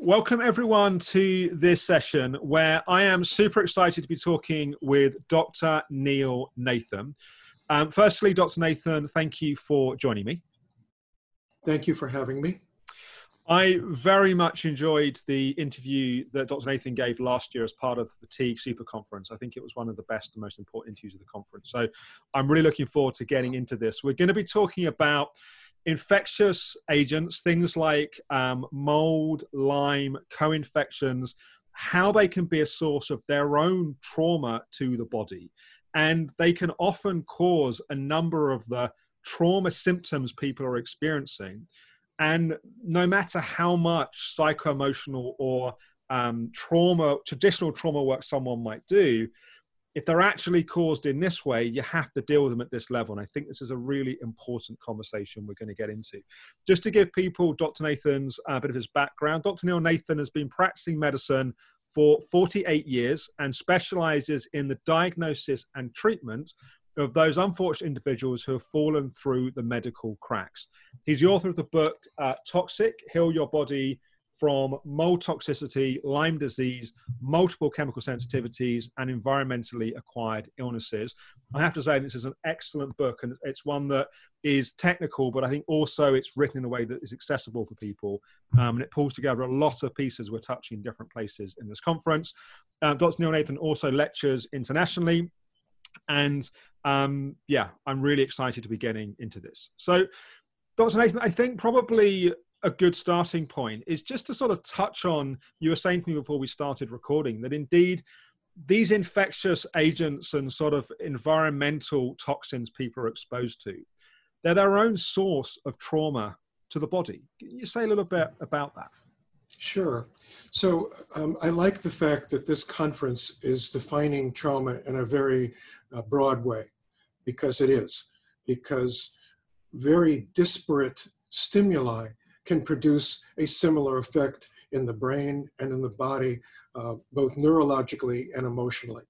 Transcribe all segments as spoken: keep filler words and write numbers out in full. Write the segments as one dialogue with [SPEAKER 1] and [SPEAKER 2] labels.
[SPEAKER 1] Welcome everyone to this session where I am super excited to be talking with Doctor Neil Nathan. Um, firstly, Doctor Nathan, thank you for joining me.
[SPEAKER 2] Thank you for having me.
[SPEAKER 1] I very much enjoyed the interview that Doctor Nathan gave last year as part of the Fatigue Super Conference. I think it was one of the best and most important interviews of the conference. So I'm really looking forward to getting into this. We're going to be talking about infectious agents, things like um, mold, Lyme, co-infections, how they can be a source of their own trauma to the body. And they can often cause a number of the trauma symptoms people are experiencing. And no matter how much psycho-emotional or um, trauma, traditional trauma work someone might do, if they're actually caused in this way, you have to deal with them at this level. And I think this is a really important conversation we're going to get into. Just to give people Doctor Nathan's a uh, bit of his background, Doctor Neil Nathan has been practicing medicine for forty-eight years and specializes in the diagnosis and treatment of those unfortunate individuals who have fallen through the medical cracks. He's the author of the book, uh, Toxic, Heal Your Body from Mold Toxicity, Lyme Disease, Multiple Chemical Sensitivities, and Environmentally Acquired Illnesses. I have to say this is an excellent book, and it's one that is technical, but I think also it's written in a way that is accessible for people. Um, and it pulls together a lot of pieces we're touching in different places in this conference. Uh, Doctor Neil Nathan also lectures internationally. And um, yeah, I'm really excited to be getting into this. So, Doctor Nathan, I think probably a good starting point is just to sort of touch on, you were saying to me before we started recording, that indeed these infectious agents and sort of environmental toxins people are exposed to, they're their own source of trauma to the body. Can you say a little bit about that?
[SPEAKER 2] Sure. So um, I like the fact that this conference is defining trauma in a very uh, broad way, because it is, because very disparate stimuli can produce a similar effect in the brain and in the body, uh, both neurologically and emotionally.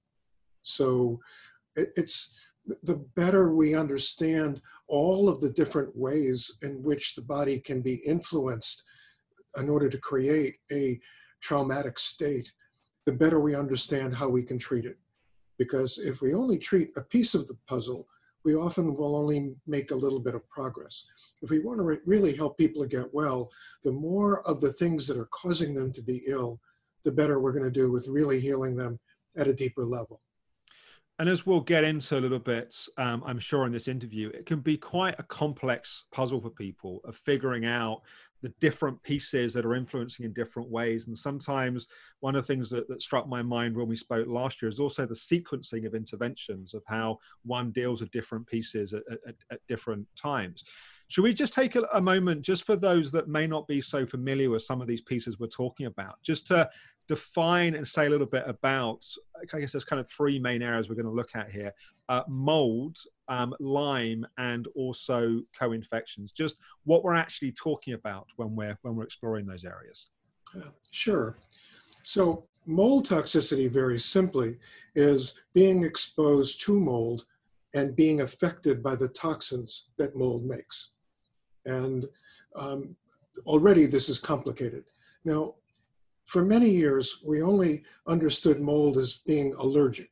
[SPEAKER 2] So it, it's the better we understand all of the different ways in which the body can be influenced in order to create a traumatic state, the better we understand how we can treat it. Because if we only treat a piece of the puzzle, we often will only make a little bit of progress. If we want to re really help people to get well, the more of the things that are causing them to be ill, the better we're going to do with really healing them at a deeper level.
[SPEAKER 1] And as we'll get into a little bit, um, I'm sure in this interview, it can be quite a complex puzzle for people of figuring out the different pieces that are influencing in different ways. And sometimes one of the things that, that struck my mind when we spoke last year is also the sequencing of interventions, of how one deals with different pieces at, at, at different times. Should we just take a, a moment, just for those that may not be so familiar with some of these pieces we're talking about, just to define and say a little bit about, I guess there's kind of three main areas we're going to look at here: uh, mold, um, Lyme, and also co-infections. Just what we're actually talking about when we're when we're exploring those areas.
[SPEAKER 2] Uh, sure. So mold toxicity, very simply, is being exposed to mold and being affected by the toxins that mold makes. And um, already this is complicated. Now, for many years, we only understood mold as being allergic.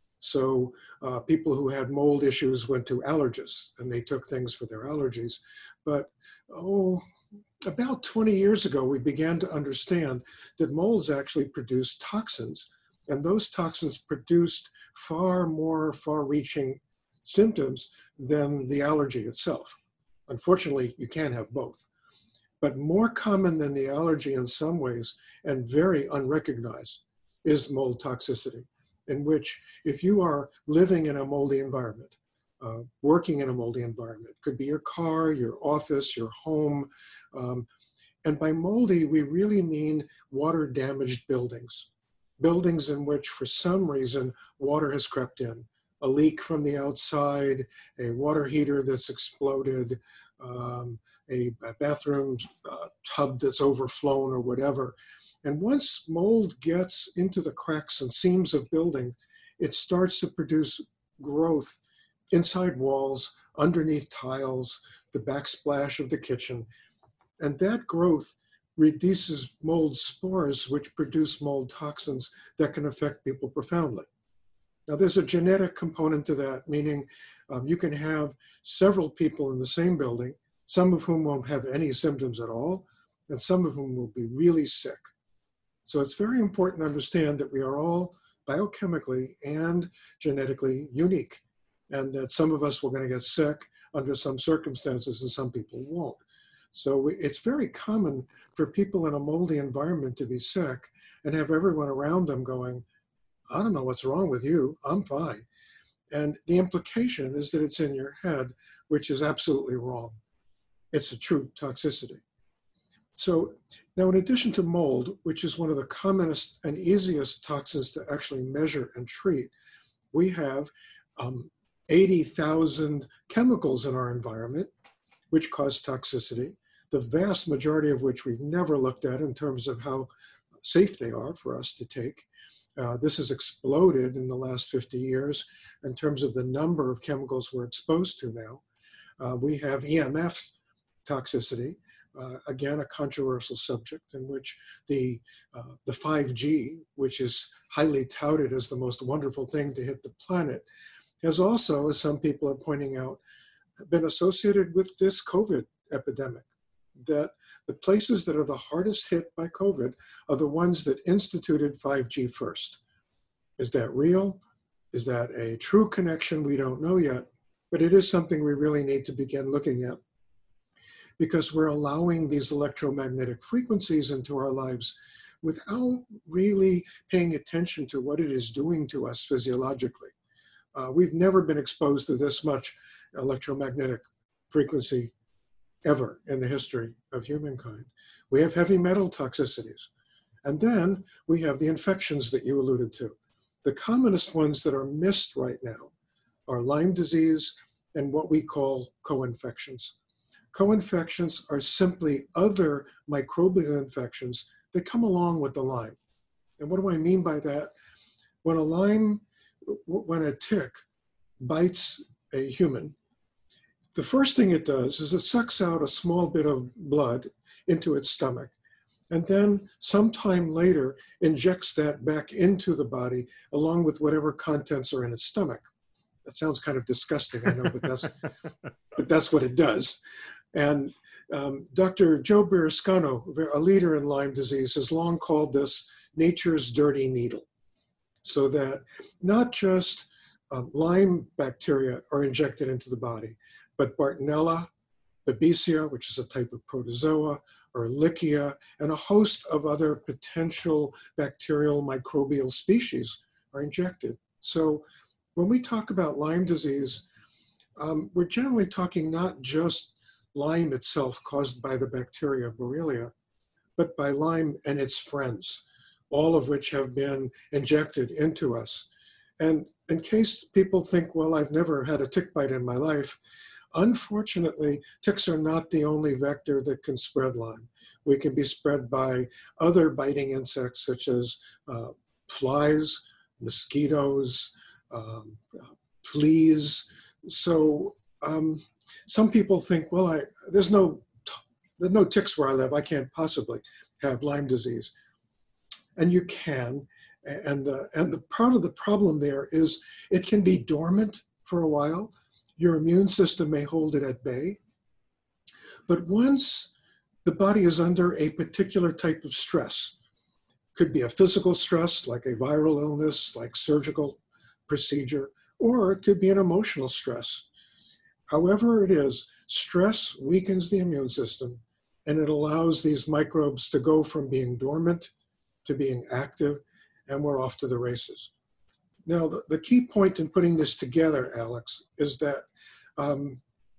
[SPEAKER 2] So uh, people who had mold issues went to allergists and they took things for their allergies. But oh, about twenty years ago, we began to understand that molds actually produce toxins, and those toxins produced far more far-reaching symptoms than the allergy itself. Unfortunately, you can have both. But more common than the allergy in some ways, and very unrecognized, is mold toxicity, in which if you are living in a moldy environment, uh, working in a moldy environment, could be your car, your office, your home, um, and by moldy, we really mean water-damaged buildings, buildings in which for some reason water has crept in, a leak from the outside, a water heater that's exploded, um, a, a bathroom uh, tub that's overflown or whatever. And once mold gets into the cracks and seams of building, it starts to produce growth inside walls, underneath tiles, the backsplash of the kitchen. And that growth releases mold spores, which produce mold toxins that can affect people profoundly. Now, there's a genetic component to that, meaning um, you can have several people in the same building, some of whom won't have any symptoms at all, and some of whom will be really sick. So it's very important to understand that we are all biochemically and genetically unique, and that some of us were going to get sick under some circumstances and some people won't. So we, it's very common for people in a moldy environment to be sick and have everyone around them going, I don't know what's wrong with you, I'm fine. And the implication is that it's in your head, which is absolutely wrong. It's a true toxicity. So now, in addition to mold, which is one of the commonest and easiest toxins to actually measure and treat, we have um, eighty thousand chemicals in our environment, which cause toxicity, the vast majority of which we've never looked at in terms of how safe they are for us to take. Uh, this has exploded in the last fifty years in terms of the number of chemicals we're exposed to now. Uh, we have E M F toxicity, uh, again, a controversial subject in which the, uh, the five G, which is highly touted as the most wonderful thing to hit the planet, has also, as some people are pointing out, been associated with this COVID epidemic. That the places that are the hardest hit by COVID are the ones that instituted five G first. Is that real? Is that a true connection? We don't know yet, but it is something we really need to begin looking at, because we're allowing these electromagnetic frequencies into our lives without really paying attention to what it is doing to us physiologically. Uh, we've never been exposed to this much electromagnetic frequency ever in the history of humankind. We have heavy metal toxicities. And then we have the infections that you alluded to. The commonest ones that are missed right now are Lyme disease and what we call co-infections. Co-infections are simply other microbial infections that come along with the Lyme. And what do I mean by that? When a Lyme, when a tick bites a human, the first thing it does is it sucks out a small bit of blood into its stomach, and then sometime later injects that back into the body along with whatever contents are in its stomach. That sounds kind of disgusting, I know, but that's, but that's what it does. And um, Doctor Joe Birascano, a leader in Lyme disease, has long called this nature's dirty needle, so that not just um, Lyme bacteria are injected into the body, but Bartonella, Babesia, which is a type of protozoa, Ehrlichia, and a host of other potential bacterial microbial species are injected. So when we talk about Lyme disease, um, we're generally talking not just Lyme itself caused by the bacteria Borrelia, but by Lyme and its friends, all of which have been injected into us. And in case people think, well, I've never had a tick bite in my life, unfortunately, ticks are not the only vector that can spread Lyme. We can be spread by other biting insects such as uh, flies, mosquitoes, um, uh, fleas. So um, some people think, well, I, there's no there's no ticks where I live. I can't possibly have Lyme disease. And you can. And, uh, and the part of the problem there is it can be dormant for a while. Your immune system may hold it at bay. But once the body is under a particular type of stress, could be a physical stress like a viral illness, like surgical procedure, or it could be an emotional stress. However it is, stress weakens the immune system, and it allows these microbes to go from being dormant to being active, and we're off to the races. Now, the, the key point in putting this together, Alex, is that um,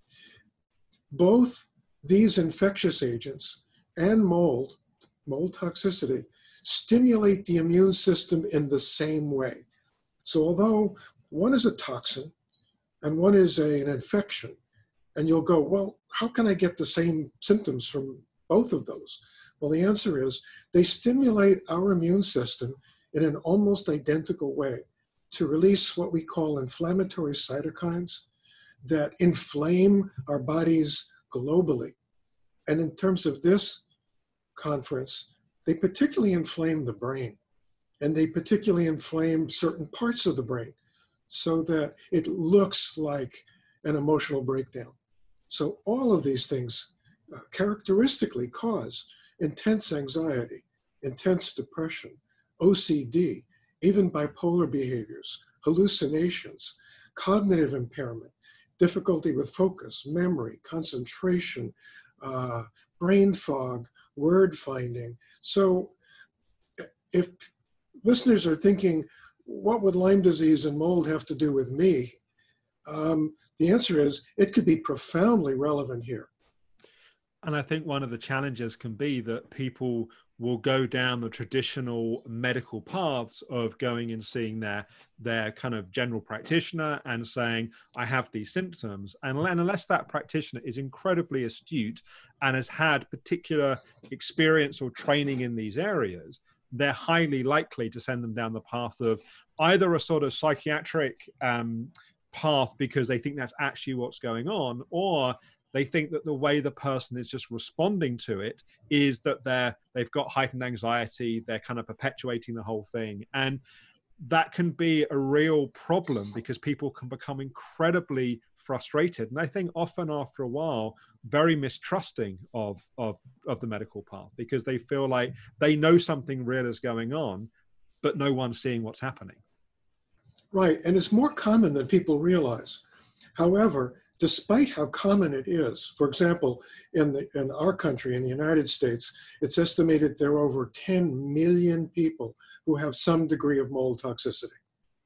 [SPEAKER 2] both these infectious agents and mold, mold toxicity, stimulate the immune system in the same way. So although one is a toxin and one is a, an infection, and you'll go, well, how can I get the same symptoms from both of those? Well, the answer is they stimulate our immune system in an almost identical way to release what we call inflammatory cytokines that inflame our bodies globally. And in terms of this, conference, they particularly inflame the brain, and they particularly inflame certain parts of the brain so that it looks like an emotional breakdown. So all of these things uh, characteristically cause intense anxiety, intense depression, O C D, even bipolar behaviors, hallucinations, cognitive impairment, difficulty with focus, memory, concentration, uh, brain fog, word finding. So if listeners are thinking, what would Lyme disease and mold have to do with me? Um, the answer is it could be profoundly relevant here.
[SPEAKER 1] And I think one of the challenges can be that people will go down the traditional medical paths of going and seeing their, their kind of general practitioner and saying, I have these symptoms. And unless that practitioner is incredibly astute and has had particular experience or training in these areas, they're highly likely to send them down the path of either a sort of psychiatric um, path because they think that's actually what's going on, or they think that the way the person is just responding to it is that they're, they've got heightened anxiety, they're kind of perpetuating the whole thing. And that can be a real problem because people can become incredibly frustrated. And I think often after a while, very mistrusting of, of, of the medical path because they feel like they know something real is going on, but no one's seeing what's happening.
[SPEAKER 2] Right, and it's more common than people realize. However, despite how common it is, for example, in, the, in our country, in the United States, it's estimated there are over ten million people who have some degree of mold toxicity.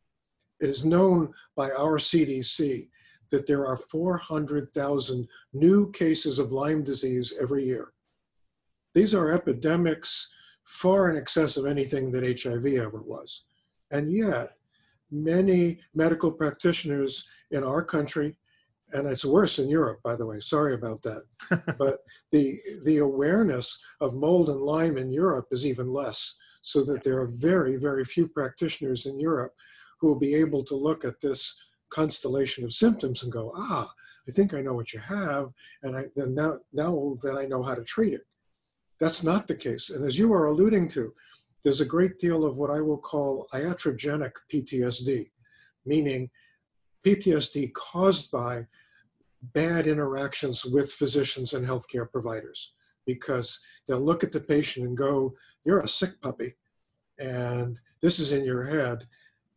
[SPEAKER 2] It is known by our C D C that there are four hundred thousand new cases of Lyme disease every year. These are epidemics far in excess of anything that H I V ever was. And yet, many medical practitioners in our country, and it's worse in Europe, by the way, sorry about that, but the, the awareness of mold and Lyme in Europe is even less, so that there are very, very few practitioners in Europe who will be able to look at this constellation of symptoms and go, ah, I think I know what you have, and I, then now, now then I know how to treat it. That's not the case. And as you are alluding to, there's a great deal of what I will call iatrogenic P T S D, meaning P T S D caused by bad interactions with physicians and healthcare providers, because they'll look at the patient and go, you're a sick puppy, and this is in your head.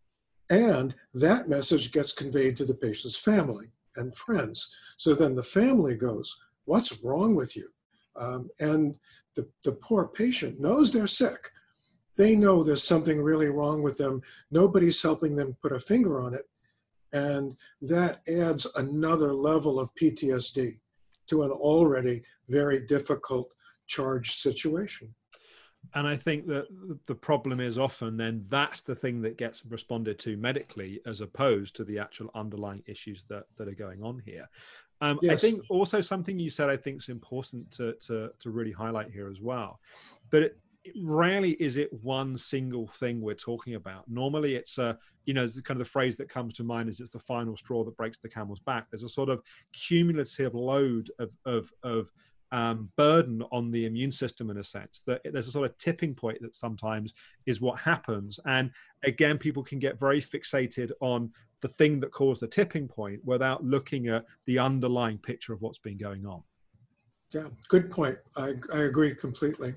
[SPEAKER 2] And that message gets conveyed to the patient's family and friends. So then the family goes, what's wrong with you? Um, and the, the poor patient knows they're sick. They know there's something really wrong with them. Nobody's helping them put a finger on it. And that adds another level of P T S D to an already very difficult, charged situation.
[SPEAKER 1] And I think that the problem is often then that's the thing that gets responded to medically as opposed to the actual underlying issues that, that are going on here. Um, yes. I think also something you said I think is important to, to, to really highlight here as well. But it, rarely is it one single thing we're talking about. Normally it's a, you know, kind of the phrase that comes to mind is it's the final straw that breaks the camel's back. There's a sort of cumulative load of, of, of um, burden on the immune system in a sense that there's a sort of tipping point that sometimes is what happens. And again, people can get very fixated on the thing that caused the tipping point without looking at the underlying picture of what's been going on.
[SPEAKER 2] Yeah, good point. I, I agree completely.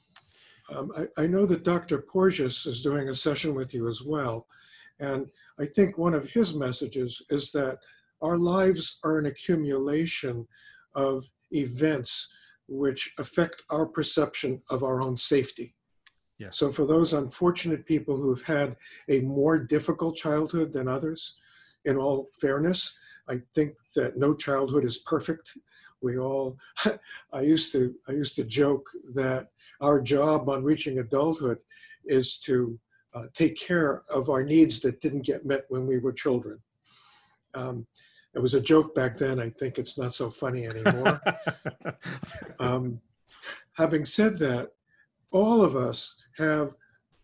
[SPEAKER 2] Um, I, I know that Doctor Porges is doing a session with you as well. And I think one of his messages is that our lives are an accumulation of events which affect our perception of our own safety.
[SPEAKER 1] Yeah.
[SPEAKER 2] So for those unfortunate people who have had a more difficult childhood than others, in all fairness, I think that no childhood is perfect. We all, I used to, I used to joke that our job on reaching adulthood is to uh, take care of our needs that didn't get met when we were children. Um, it was a joke back then. I think it's not so funny anymore. um, having said that, all of us have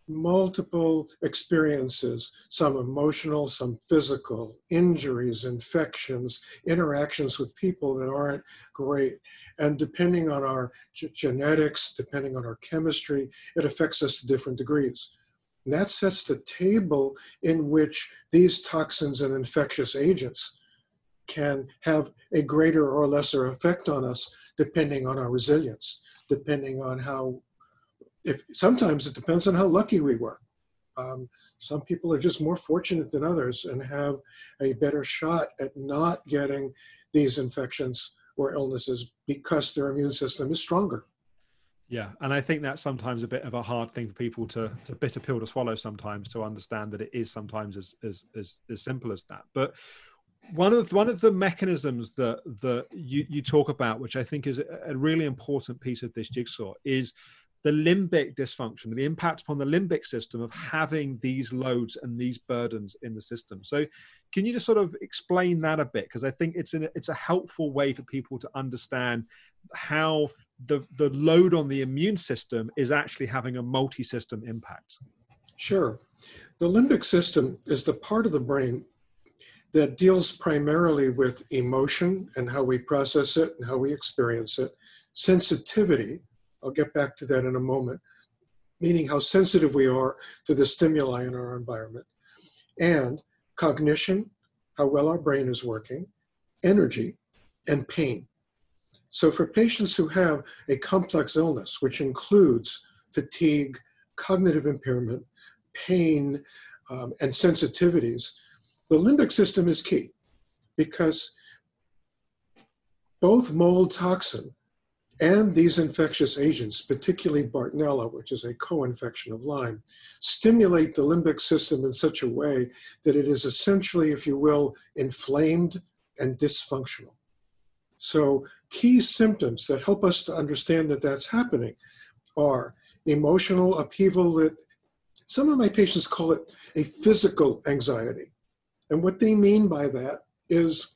[SPEAKER 2] multiple experiences, some emotional, some physical, injuries, infections, interactions with people that aren't great. And depending on our g- genetics, depending on our chemistry, it affects us to different degrees. And that sets the table in which these toxins and infectious agents can have a greater or lesser effect on us, depending on our resilience, depending on how If, sometimes it depends on how lucky we were. Um, some people are just more fortunate than others and have a better shot at not getting these infections or illnesses because their immune system is stronger.
[SPEAKER 1] Yeah, and I think that's sometimes a bit of a hard thing for people to, to bitter pill to swallow sometimes, to understand that it is sometimes as as as, as simple as that. But one of one of the mechanisms that that you, you talk about, which I think is a really important piece of this jigsaw, is the limbic dysfunction, the impact upon the limbic system of having these loads and these burdens in the system. So can you just sort of explain that a bit? Because I think it's, an, it's a helpful way for people to understand how the, the load on the immune system is actually having a multi-system impact.
[SPEAKER 2] Sure. The limbic system is the part of the brain that deals primarily with emotion and how we process it and how we experience it, sensitivity, I'll get back to that in a moment, meaning how sensitive we are to the stimuli in our environment, and cognition, how well our brain is working, energy, and pain. So for patients who have a complex illness, which includes fatigue, cognitive impairment, pain, um, and sensitivities, the limbic system is key because both mold toxin and these infectious agents, particularly Bartonella, which is a co-infection of Lyme, stimulate the limbic system in such a way that it is essentially, if you will, inflamed and dysfunctional. So key symptoms that help us to understand that that's happening are emotional upheaval that some of my patients call it a physical anxiety. And what they mean by that is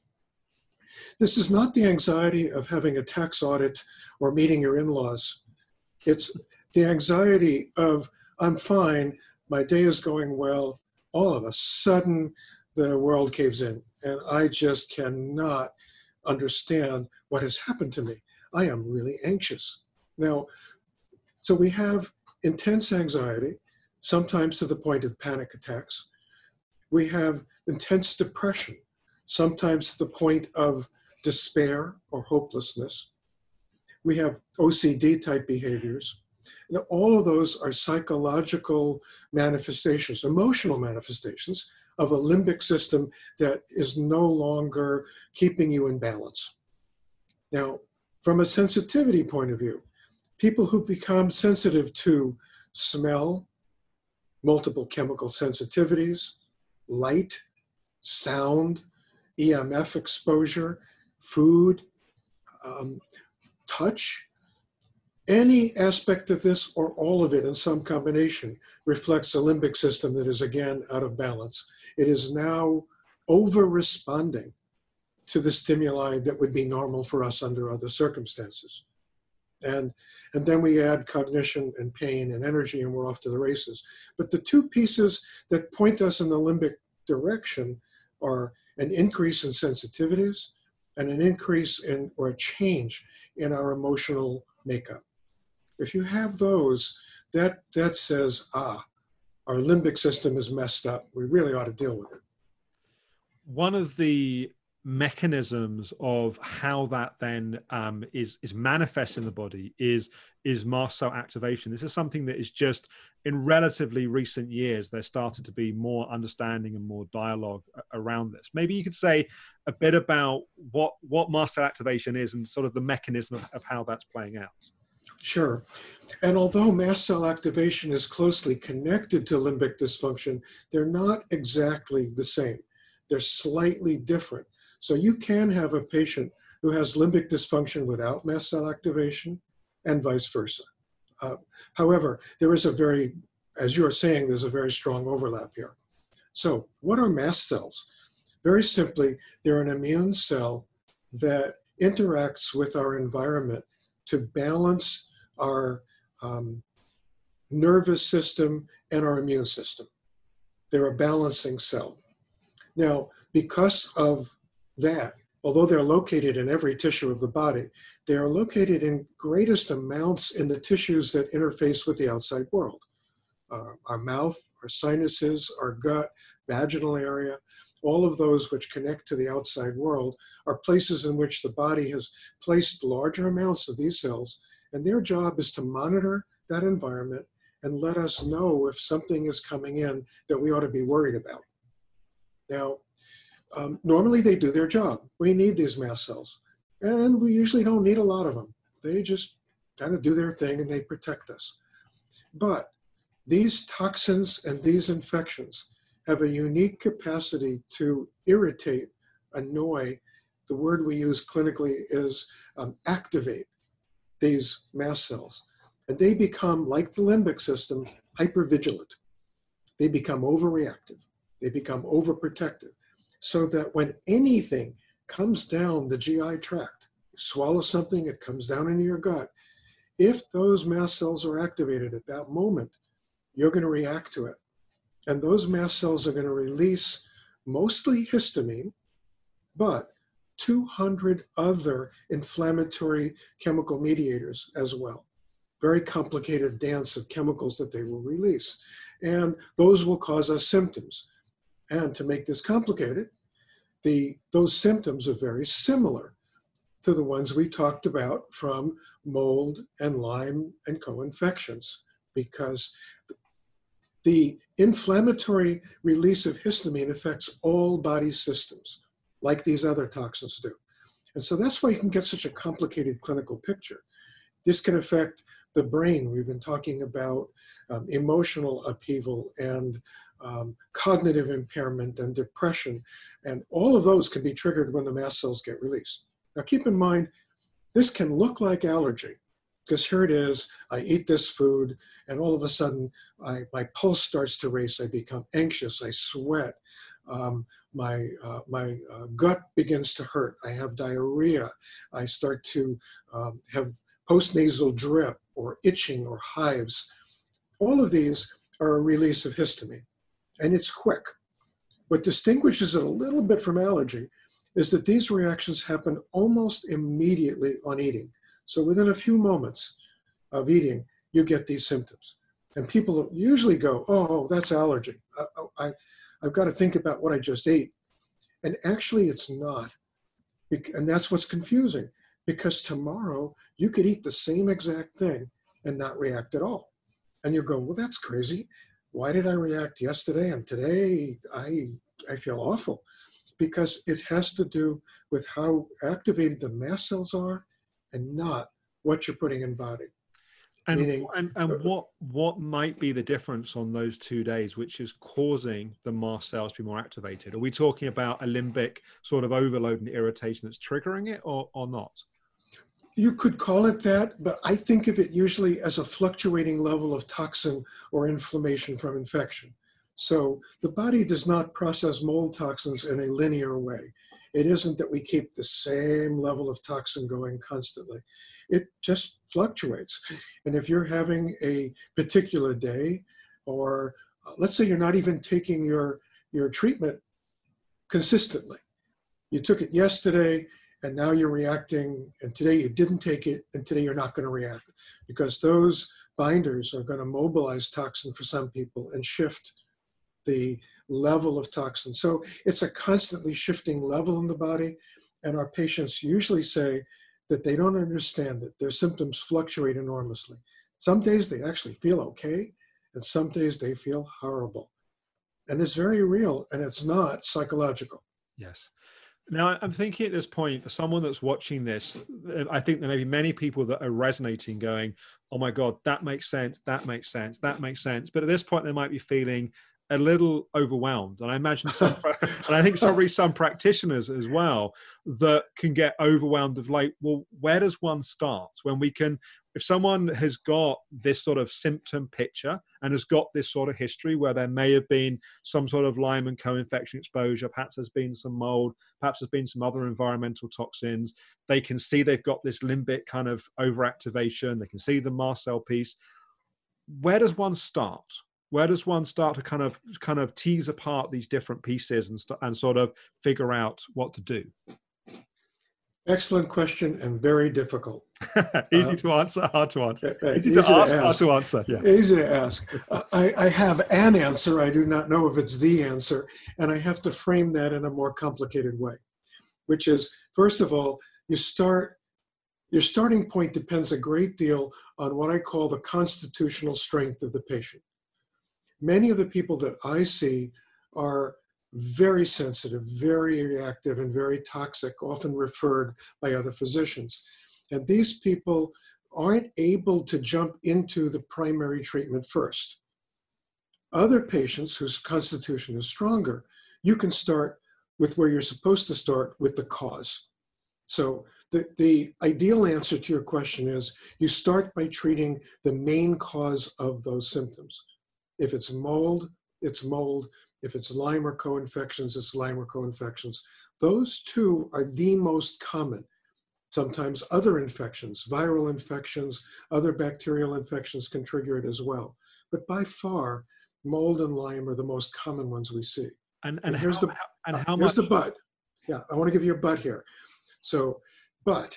[SPEAKER 2] this is not the anxiety of having a tax audit or meeting your in-laws. It's the anxiety of, I'm fine, my day is going well, all of a sudden the world caves in and I just cannot understand what has happened to me. I am really anxious. Now, so we have intense anxiety, sometimes to the point of panic attacks. We have intense depression, sometimes to the point of despair or hopelessness. We have O C D type behaviors. And all of those are psychological manifestations, emotional manifestations of a limbic system that is no longer keeping you in balance. Now, from a sensitivity point of view, people who become sensitive to smell, multiple chemical sensitivities, light, sound, E M F exposure, food, um, touch, any aspect of this or all of it in some combination reflects a limbic system that is again out of balance. It is now over-responding to the stimuli that would be normal for us under other circumstances. And, and then we add cognition and pain and energy and we're off to the races. But the two pieces that point us in the limbic direction are an increase in sensitivities and an increase in, or a change in our emotional makeup. If you have those, that, that says, ah, our limbic system is messed up. We really ought to deal with it.
[SPEAKER 1] One of the mechanisms of how that then um, is is manifest in the body is is mast cell activation. This is something that is just in relatively recent years there started to be more understanding and more dialogue around this. Maybe you could say a bit about what what mast cell activation is and sort of the mechanism of, of how that's playing out.
[SPEAKER 2] Sure. And although mast cell activation is closely connected to limbic dysfunction, they're not exactly the same. They're slightly different. So you can have a patient who has limbic dysfunction without mast cell activation and vice versa. Uh, however, there is a very, as you're saying, there's a very strong overlap here. So what are mast cells? Very simply, they're an immune cell that interacts with our environment to balance our um, nervous system, and our immune system. They're a balancing cell. Now, because of that, although they're located in every tissue of the body, they are located in greatest amounts in the tissues that interface with the outside world. Uh, our mouth, our sinuses, our gut, vaginal area, all of those which connect to the outside world are places in which the body has placed larger amounts of these cells, and their job is to monitor that environment and let us know if something is coming in that we ought to be worried about. Now, um, normally they do their job. We need these mast cells, and we usually don't need a lot of them. They just kind of do their thing and they protect us. But these toxins and these infections have a unique capacity to irritate, annoy. The word we use clinically is um, activate these mast cells. And they become, like the limbic system, hypervigilant. They become overreactive. They become overprotective. So that when anything comes down the G I tract, you swallow something, it comes down into your gut. If those mast cells are activated at that moment, you're going to react to it. And those mast cells are going to release mostly histamine, but two hundred other inflammatory chemical mediators as well. Very complicated dance of chemicals that they will release. And those will cause us symptoms. And to make this complicated, the, those symptoms are very similar to the ones we talked about from mold and Lyme and co-infections, because the inflammatory release of histamine affects all body systems, like these other toxins do. And so that's why you can get such a complicated clinical picture. This can affect the brain. We've been talking about um, emotional upheaval and um, cognitive impairment and depression. And all of those can be triggered when the mast cells get released. Now keep in mind, this can look like allergy, because here it is, I eat this food, and all of a sudden, I, my pulse starts to race, I become anxious, I sweat, um, my, uh, my uh, gut begins to hurt, I have diarrhea, I start to um, have postnasal drip or itching or hives. All of these are a release of histamine, and it's quick. What distinguishes it a little bit from allergy is that these reactions happen almost immediately on eating. So within a few moments of eating, you get these symptoms. And people usually go, oh, that's allergy. I, I, I've got to think about what I just ate. And actually it's not. And that's what's confusing, because tomorrow you could eat the same exact thing and not react at all. And you go, well, that's crazy. Why did I react yesterday and today I, I feel awful? Because it has to do with how activated the mast cells are and not what you're putting in body.
[SPEAKER 1] And,
[SPEAKER 2] Meaning,
[SPEAKER 1] and, and what, what might be the difference on those two days, which is causing the mast cells to be more activated? Are we talking about a limbic sort of overload and irritation that's triggering it, or, or not?
[SPEAKER 2] You could call it that, but I think of it usually as a fluctuating level of toxin or inflammation from infection. So the body does not process mold toxins in a linear way. It isn't that we keep the same level of toxin going constantly. It just fluctuates. And if you're having a particular day, or uh, let's say you're not even taking your, your treatment consistently. You took it yesterday, and now you're reacting, and today you didn't take it, and today you're not going to react, because those binders are going to mobilize toxin for some people and shift the level of toxin. So it's a constantly shifting level in the body, and our patients usually say that they don't understand it. Their symptoms fluctuate enormously. Some days they actually feel okay, and some days they feel horrible. And it's very real, and it's not psychological.
[SPEAKER 1] Yes. Now, I'm thinking at this point, for someone that's watching this, I think there may be many people that are resonating, going, oh my God, that makes sense, that makes sense, that makes sense. But at this point, they might be feeling a little overwhelmed. And I imagine some, and I think probably some practitioners as well, that can get overwhelmed of like, well, where does one start? When we can, if someone has got this sort of symptom picture and has got this sort of history where there may have been some sort of Lyme and co-infection exposure, perhaps there's been some mold, perhaps there's been some other environmental toxins, they can see they've got this limbic kind of overactivation, they can see the mast cell piece. where does one start? Where does one start to kind of kind of tease apart these different pieces and, and sort of figure out what to do?
[SPEAKER 2] Excellent question and very difficult.
[SPEAKER 1] Easy
[SPEAKER 2] uh,
[SPEAKER 1] to answer, hard to answer.
[SPEAKER 2] uh,
[SPEAKER 1] Easy,
[SPEAKER 2] easy
[SPEAKER 1] to ask,
[SPEAKER 2] to
[SPEAKER 1] hard
[SPEAKER 2] ask.
[SPEAKER 1] to answer. Yeah.
[SPEAKER 2] Easy to ask. Uh, I, I have an answer. I do not know if it's the answer. And I have to frame that in a more complicated way, which is, first of all, you start, your starting point depends a great deal on what I call the constitutional strength of the patient. Many of the people that I see are very sensitive, very reactive, and very toxic, often referred by other physicians. And these people aren't able to jump into the primary treatment first. Other patients whose constitution is stronger, you can start with where you're supposed to start, with the cause. So the, the ideal answer to your question is you start by treating the main cause of those symptoms. If it's mold, it's mold. If it's Lyme or co-infections, it's Lyme or co-infections. Those two are the most common. Sometimes other infections, viral infections, other bacterial infections can trigger it as well. But by far, mold and Lyme are the most common ones we see.
[SPEAKER 1] And, and,
[SPEAKER 2] and here's
[SPEAKER 1] how,
[SPEAKER 2] the
[SPEAKER 1] and
[SPEAKER 2] uh,
[SPEAKER 1] how
[SPEAKER 2] here's
[SPEAKER 1] much?
[SPEAKER 2] the but. Yeah, I want to give you a but here. So, but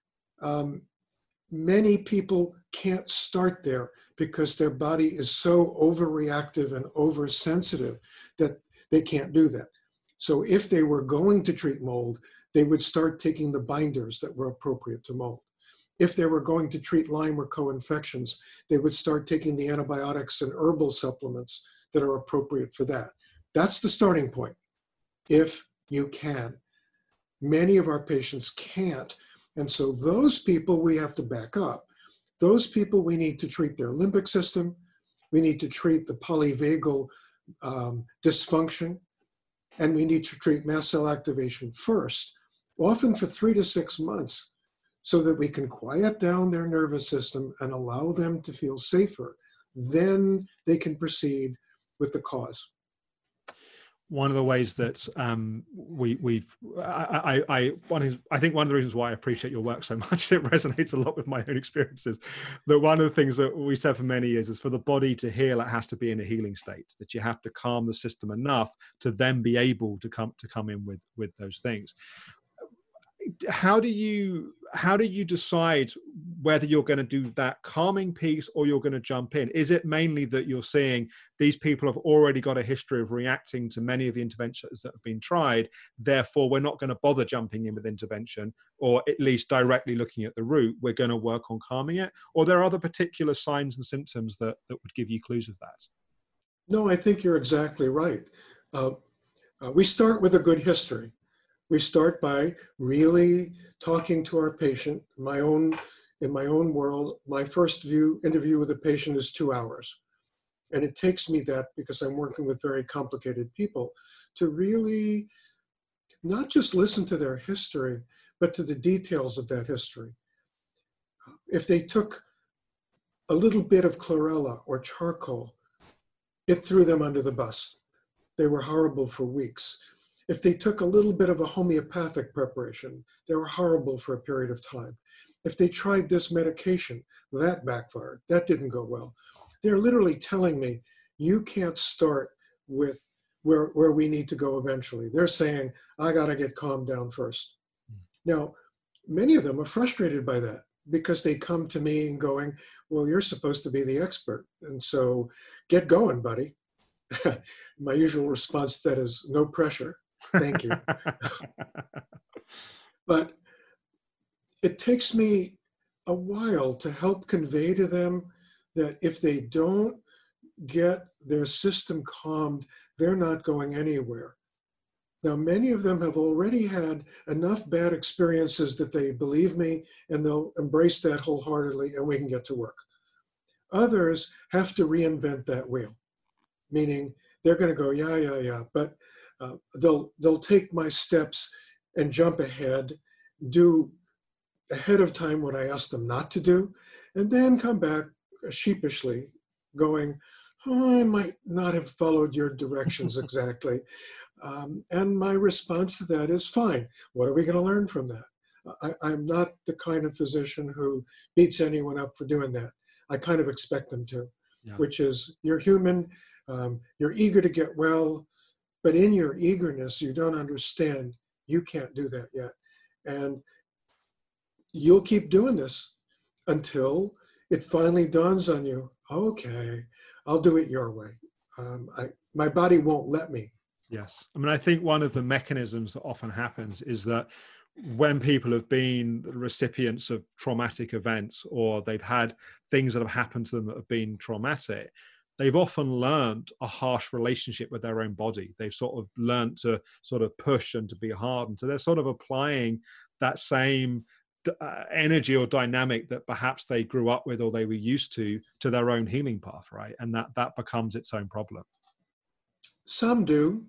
[SPEAKER 2] um, many people can't start there because their body is so overreactive and oversensitive that they can't do that. So if they were going to treat mold, they would start taking the binders that were appropriate to mold. If they were going to treat Lyme or co-infections, they would start taking the antibiotics and herbal supplements that are appropriate for that. That's the starting point, if you can. Many of our patients can't, and so those people we have to back up. Those people we need to treat their limbic system, we need to treat the polyvagal um, dysfunction, and we need to treat mast cell activation first, often for three to six months, so that we can quiet down their nervous system and allow them to feel safer. Then they can proceed with the cause.
[SPEAKER 1] One of the ways that um, we, we've, I, I, I, one is, I think one of the reasons why I appreciate your work so much, it resonates a lot with my own experiences, that one of the things that we said for many years is for the body to heal, it has to be in a healing state, that you have to calm the system enough to then be able to come, to come in with, with those things. How do you, how do you decide whether you're going to do that calming piece or you're going to jump in? Is it mainly that you're seeing these people have already got a history of reacting to many of the interventions that have been tried, therefore we're not going to bother jumping in with intervention, or at least directly looking at the root, we're going to work on calming it? Or there are other particular signs and symptoms that, that would give you clues of that?
[SPEAKER 2] No, I think you're exactly right. Uh, uh, we start with a good history. We start by really talking to our patient. My own, in my own world, my first view, interview with a patient is two hours. And it takes me that, because I'm working with very complicated people, to really not just listen to their history, but to the details of that history. If they took a little bit of chlorella or charcoal, it threw them under the bus. They were horrible for weeks. If they took a little bit of a homeopathic preparation, they were horrible for a period of time. If they tried this medication, that backfired. That didn't go well. They're literally telling me, you can't start with where, where we need to go eventually. They're saying, I got to get calmed down first. Mm. Now, many of them are frustrated by that, because they come to me and going, well, you're supposed to be the expert. And so get going, buddy. My usual response to that is no pressure. Thank you. But it takes me a while to help convey to them that if they don't get their system calmed, they're not going anywhere. Now, many of them have already had enough bad experiences that they believe me, and they'll embrace that wholeheartedly, and we can get to work. Others have to reinvent that wheel, meaning they're going to go, yeah, yeah, yeah, but uh, they'll they'll take my steps and jump ahead, do ahead of time what I asked them not to do, and then come back sheepishly going, oh, I might not have followed your directions exactly. Um, and my response to that is, fine, what are we going to learn from that? I, I'm not the kind of physician who beats anyone up for doing that. I kind of expect them to.
[SPEAKER 1] Yeah.
[SPEAKER 2] which is you're human, um, you're eager to get well, but in your eagerness, you don't understand you can't do that yet. And you'll keep doing this until it finally dawns on you, okay, I'll do it your way. Um, I, my body won't let me.
[SPEAKER 1] Yes. I mean, I think one of the mechanisms that often happens is that when people have been recipients of traumatic events, or they've had things that have happened to them that have been traumatic, they've often learned a harsh relationship with their own body. They've sort of learned to sort of push and to be hard. And so they're sort of applying that same uh, energy or dynamic that perhaps they grew up with or they were used to, to their own healing path, right? And that, that becomes its own problem.
[SPEAKER 2] Some do.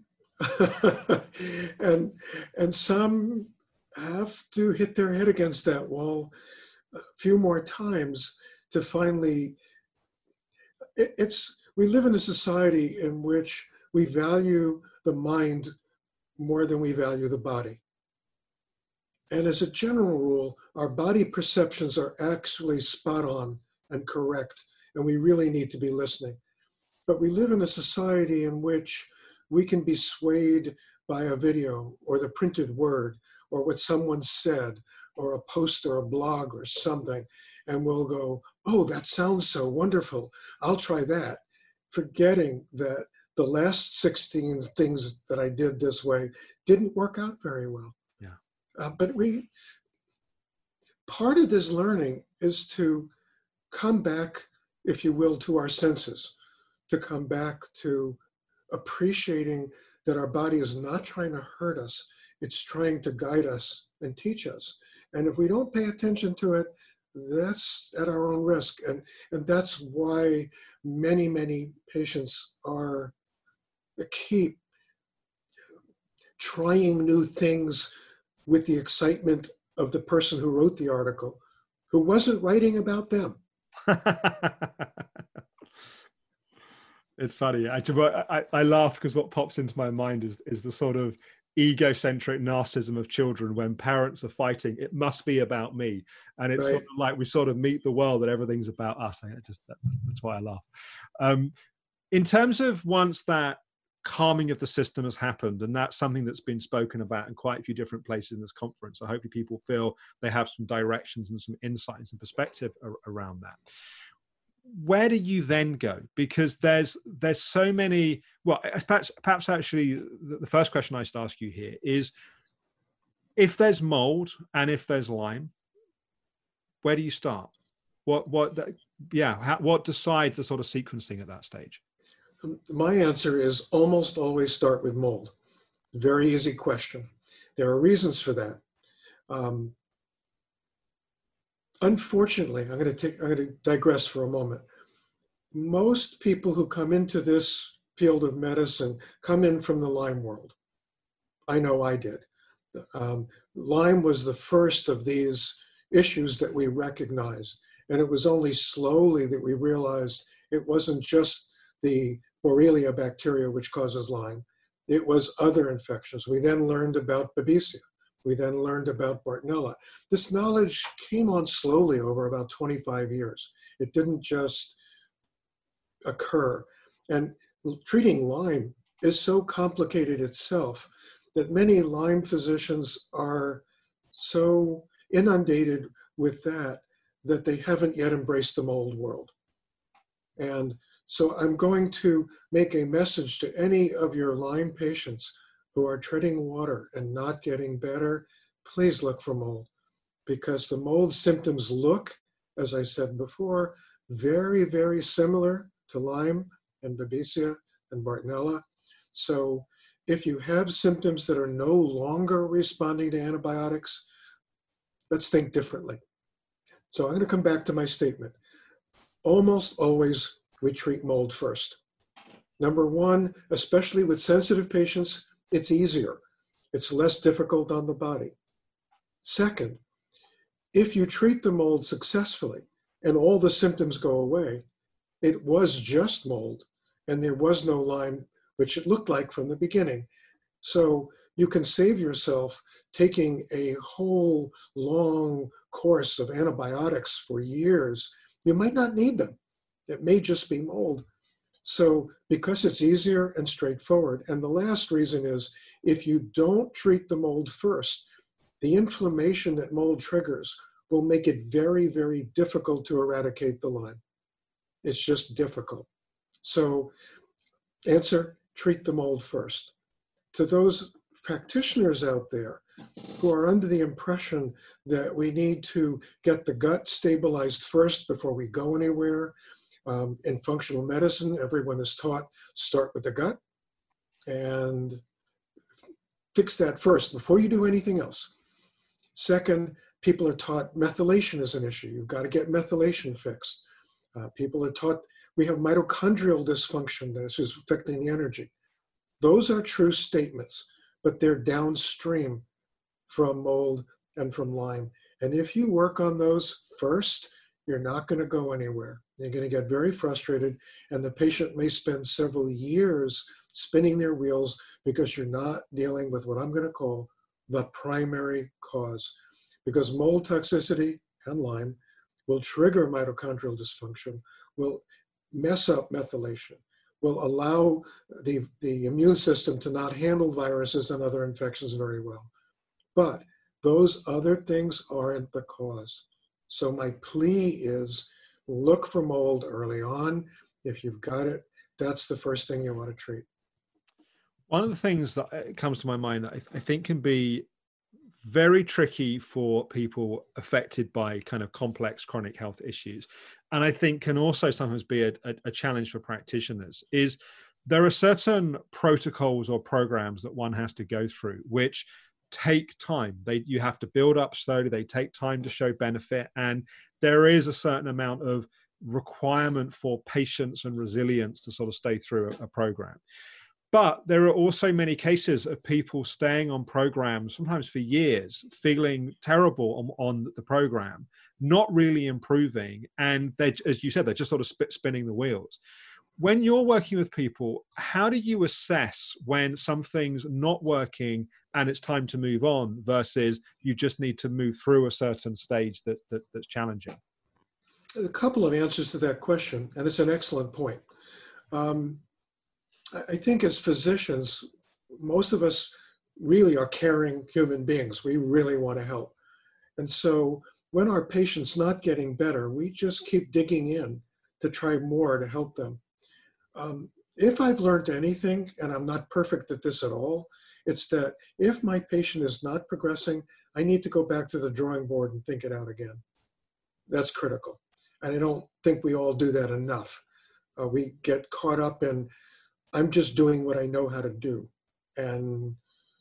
[SPEAKER 2] and and some have to hit their head against that wall a few more times to finally, it, it's, we live in a society in which we value the mind more than we value the body. And as a general rule, our body perceptions are actually spot on and correct, and we really need to be listening. But we live in a society in which we can be swayed by a video or the printed word or what someone said or a post or a blog or something, and we'll go, oh, that sounds so wonderful, I'll try that, forgetting that the last sixteen things that I did this way didn't work out very well.
[SPEAKER 1] Yeah.
[SPEAKER 2] Uh, but we, part of this learning is to come back, if you will, to our senses, to come back to appreciating that our body is not trying to hurt us, it's trying to guide us and teach us. And if we don't pay attention to it, that's at our own risk. And, and that's why many, many patients are keep trying new things with the excitement of the person who wrote the article, who wasn't writing about them.
[SPEAKER 1] It's funny. Actually, I, I laugh because what pops into my mind is, is the sort of egocentric narcissism of children when parents are fighting. It must be about me. And it's
[SPEAKER 2] Right.
[SPEAKER 1] sort of like we sort of meet the world that everything's about us. I just that's, that's why I laugh. Um, in terms of once that calming of the system has happened, and that's something that's been spoken about in quite a few different places in this conference. So hopefully people feel they have some directions and some insights and perspective ar- around that. Where do you then go? Because there's there's so many, well, perhaps, perhaps actually the, the first question I should ask you here is, if there's mold and if there's Lyme, where do you start? What, what, yeah, how, what decides the sort of sequencing at that stage?
[SPEAKER 2] My answer is almost always start with mold. Very easy question. There are reasons for that. Um, Unfortunately, I'm going to take, I'm going to digress for a moment. Most people who come into this field of medicine come in from the Lyme world. I know I did. Um, Lyme was the first of these issues that we recognized. And it was only slowly that we realized it wasn't just the Borrelia bacteria which causes Lyme. It was other infections. We then learned about Babesia. We then learned about Bartonella. This knowledge came on slowly over about twenty-five years. It didn't just occur. And treating Lyme is so complicated itself that many Lyme physicians are so inundated with that that they haven't yet embraced the mold world. And so I'm going to make a message to any of your Lyme patients who are treading water and not getting better. Please look for mold, because the mold symptoms look, as I said before, very, very similar to Lyme and Babesia and Bartonella. So if you have symptoms that are no longer responding to antibiotics, let's think differently. So I'm going to come back to my statement. Almost always we treat mold first. Number one, especially with sensitive patients, it's easier. It's less difficult on the body. Second, if you treat the mold successfully and all the symptoms go away, it was just mold and there was no Lyme, which it looked like from the beginning. So you can save yourself taking a whole long course of antibiotics for years. You might not need them. It may just be mold. So because it's easier and straightforward. And the last reason is if you don't treat the mold first, the inflammation that mold triggers will make it very, very difficult to eradicate the Lyme. It's just difficult. So answer, treat the mold first. To those practitioners out there who are under the impression that we need to get the gut stabilized first before we go anywhere, um, in functional medicine, everyone is taught start with the gut and fix that first before you do anything else. Second, people are taught methylation is an issue. You've got to get methylation fixed. Uh, people are taught we have mitochondrial dysfunction that is affecting the energy. Those are true statements, but they're downstream from mold and from Lyme. And if you work on those first, you're not going to go anywhere. You're going to get very frustrated, and the patient may spend several years spinning their wheels because you're not dealing with what I'm going to call the primary cause. Because mold toxicity and Lyme will trigger mitochondrial dysfunction, will mess up methylation, will allow the, the immune system to not handle viruses and other infections very well. But those other things aren't the cause. So my plea is look for mold early on. If you've got it, that's the first thing you want to treat.
[SPEAKER 1] One of the things that comes to my mind that I think can be very tricky for people affected by kind of complex chronic health issues, and I think can also sometimes be a, a, a challenge for practitioners, is there are certain protocols or programs that one has to go through which take time. They, you have to build up slowly, they take time to show benefit, and there is a certain amount of requirement for patience and resilience to sort of stay through a, a program. But there are also many cases of people staying on programs, sometimes for years, feeling terrible on, on the program, not really improving. And they, as you said, they're just sort of spinning the wheels. When you're working with people, how do you assess when something's not working and it's time to move on versus you just need to move through a certain stage that, that, that's challenging?
[SPEAKER 2] A couple of answers to that question, and it's an excellent point. Um, I think as physicians, most of us really are caring human beings. We really want to help. And so when our patient's not getting better, we just keep digging in to try more to help them. Um, if I've learned anything, and I'm not perfect at this at all, it's that if my patient is not progressing, I need to go back to the drawing board and think it out again. That's critical. And I don't think we all do that enough. Uh, we get caught up in, I'm just doing what I know how to do. And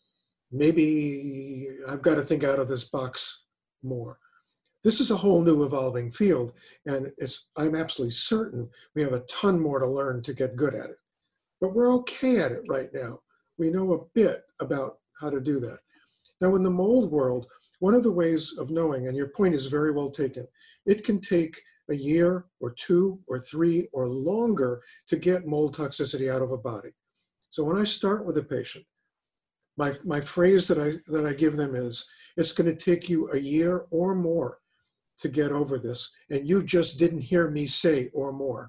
[SPEAKER 2] maybe I've got to think out of this box more. This is a whole new evolving field, and it's, I'm absolutely certain we have a ton more to learn to get good at it. But we're okay at it right now. We know a bit about how to do that. Now, in the mold world, one of the ways of knowing, and your point is very well taken, it can take a year or two or three or longer to get mold toxicity out of a body. So when I start with a patient, my, my phrase that I, that I give them is, it's going to take you a year or more to get over this, and you just didn't hear me say or more.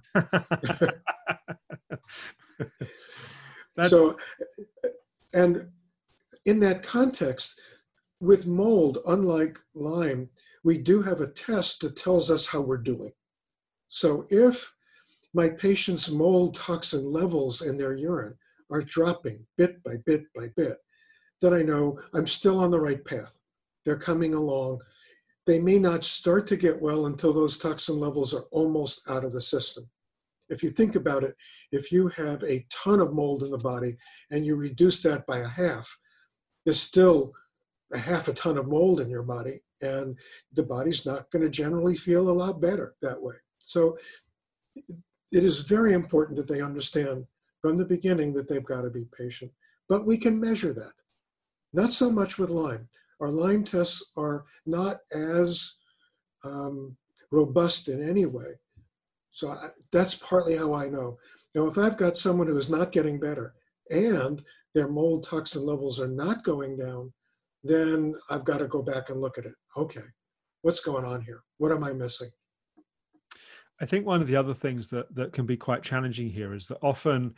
[SPEAKER 2] So, and in that context, with mold, unlike Lyme, we do have a test that tells us how we're doing. So if my patient's mold toxin levels in their urine are dropping bit by bit by bit, then I know I'm still on the right path. They're coming along. They may not start to get well until those toxin levels are almost out of the system. If you think about it, if you have a ton of mold in the body and you reduce that by a half, there's still a half a ton of mold in your body, and the body's not going to generally feel a lot better that way. So it is very important that they understand from the beginning that they've got to be patient. But we can measure that. Not so much with Lyme. Our Lyme tests are not as um, robust in any way. So I, that's partly how I know. Now, if I've got someone who is not getting better and their mold toxin levels are not going down, then I've got to go back and look at it. Okay, what's going on here? What am I missing?
[SPEAKER 1] I think one of the other things that, that can be quite challenging here is that often,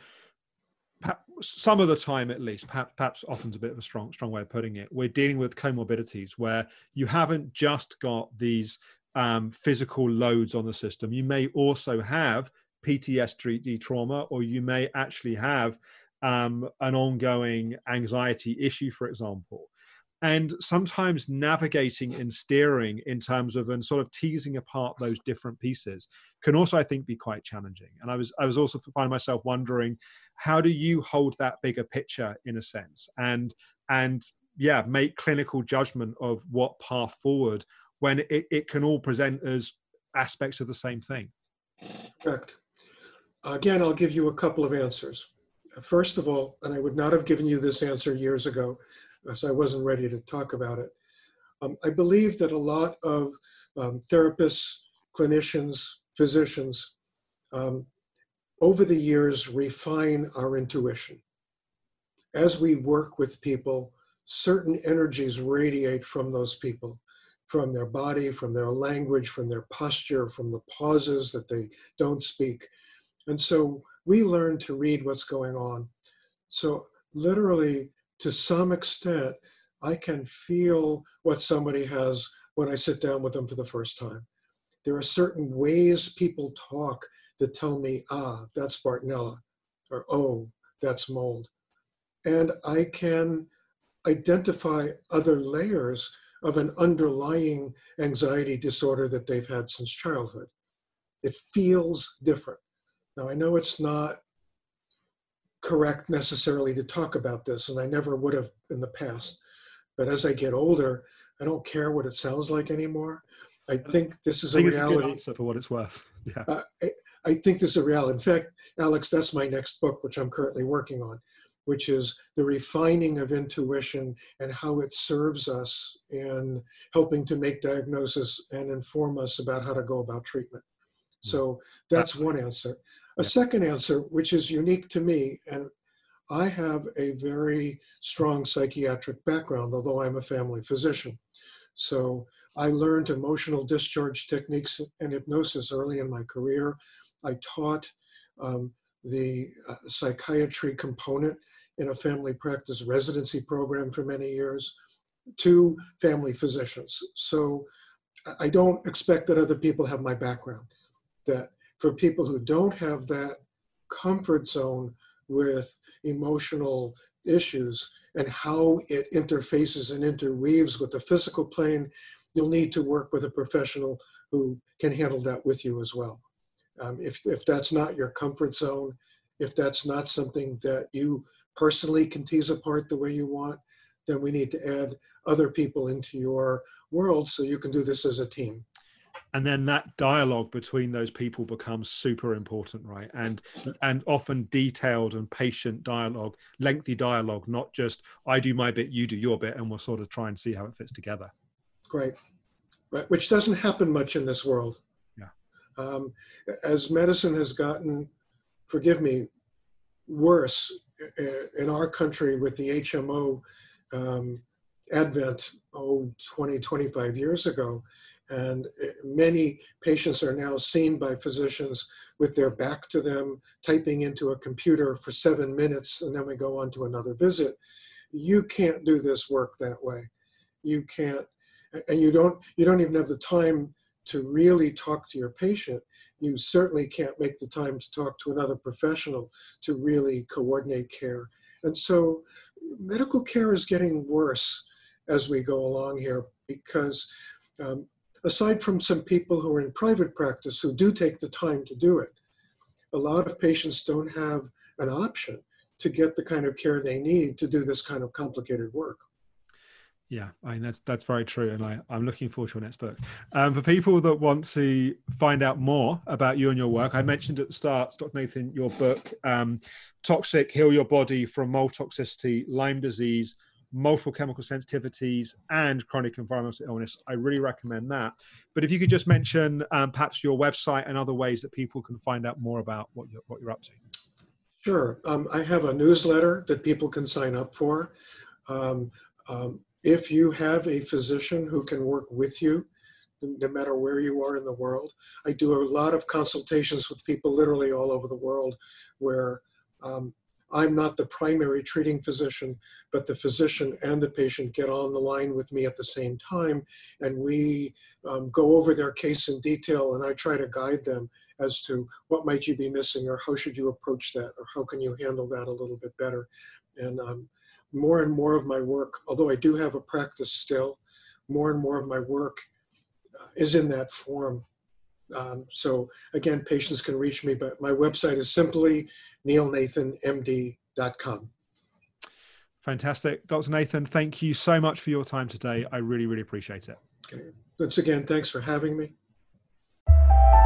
[SPEAKER 1] some of the time at least, perhaps, perhaps often's a bit of a strong, strong way of putting it, we're dealing with comorbidities where you haven't just got these um, physical loads on the system. You may also have P T S D trauma, or you may actually have um, an ongoing anxiety issue, for example. And sometimes navigating and steering in terms of and sort of teasing apart those different pieces can also, I think, be quite challenging. And I was I was also finding myself wondering, how do you hold that bigger picture in a sense, and and yeah, make clinical judgment of what path forward when it, it can all present as aspects of the same thing?
[SPEAKER 2] Correct. Again, I'll give you a couple of answers. First of all, and I would not have given you this answer years ago, as I wasn't ready to talk about it. Um, I believe that a lot of um, therapists, clinicians, physicians, um, over the years refine our intuition. As we work with people, certain energies radiate from those people, from their body, from their language, from their posture, from the pauses that they don't speak. And so we learn to read what's going on. So literally, to some extent, I can feel what somebody has when I sit down with them for the first time. There are certain ways people talk that tell me, ah, that's Bartonella, or oh, that's mold. And I can identify other layers of an underlying anxiety disorder that they've had since childhood. It feels different. Now, I know it's not correct necessarily to talk about this, and I never would have in the past. But as I get older, I don't care what it sounds like anymore. I think this is
[SPEAKER 1] I think
[SPEAKER 2] a
[SPEAKER 1] it's
[SPEAKER 2] reality.
[SPEAKER 1] a good answer for what it's worth. Yeah.
[SPEAKER 2] Uh, I, I think this is a reality. In fact, Alex, that's my next book, which I'm currently working on, which is the refining of intuition and how it serves us in helping to make diagnosis and inform us about how to go about treatment. So that's one answer. A second answer, which is unique to me, and I have a very strong psychiatric background, although I'm a family physician. So I learned emotional discharge techniques and hypnosis early in my career. I taught um, the uh, psychiatry component in a family practice residency program for many years to family physicians. So I don't expect that other people have my background. That for people who don't have that comfort zone with emotional issues and how it interfaces and interweaves with the physical plane, you'll need to work with a professional who can handle that with you as well. Um, if, if that's not your comfort zone, if that's not something that you personally can tease apart the way you want, then we need to add other people into your world so you can do this as a team.
[SPEAKER 1] And then that dialogue between those people becomes super important, right? And and often detailed and patient dialogue, lengthy dialogue, not just I do my bit, you do your bit, and we'll sort of try and see how it fits together.
[SPEAKER 2] Right, right. Which doesn't happen much in this world.
[SPEAKER 1] Yeah.
[SPEAKER 2] Um, as medicine has gotten, forgive me, worse in our country with the H M O um, advent, oh, twenty, twenty-five years ago. And many patients are now seen by physicians with their back to them, typing into a computer for seven minutes, and then we go on to another visit. You can't do this work that way. You can't, and you don't, you don't even have the time to really talk to your patient. You certainly can't make the time to talk to another professional to really coordinate care. And so medical care is getting worse as we go along here because um, aside from some people who are in private practice who do take the time to do it, a lot of patients don't have an option to get the kind of care they need to do this kind of complicated work.
[SPEAKER 1] Yeah, I mean, that's that's very true. And I, I'm looking forward to your next book. Um, for people that want to find out more about you and your work, I mentioned at the start, Doctor Nathan, your book, um, Toxic, Heal Your Body from Mold Toxicity, Lyme Disease, Multiple Chemical Sensitivities, and Chronic Environmental Illness. I really recommend that. But if you could just mention um, perhaps your website and other ways that people can find out more about what you're, what you're up to.
[SPEAKER 2] Sure. Um, I have a newsletter that people can sign up for. Um, um, if you have a physician who can work with you no matter where you are in the world. I do a lot of consultations with people literally all over the world where um, I'm not the primary treating physician, but the physician and the patient get on the line with me at the same time, and we um, go over their case in detail, and I try to guide them as to what might you be missing, or how should you approach that, or how can you handle that a little bit better. And um, more and more of my work, although I do have a practice still, more and more of my work uh, is in that form. Um, so again, patients can reach me, but my website is simply neil nathan m d dot com.
[SPEAKER 1] Fantastic. Doctor Nathan, thank you so much for your time today. I really, really appreciate it.
[SPEAKER 2] Okay. Once again, thanks for having me.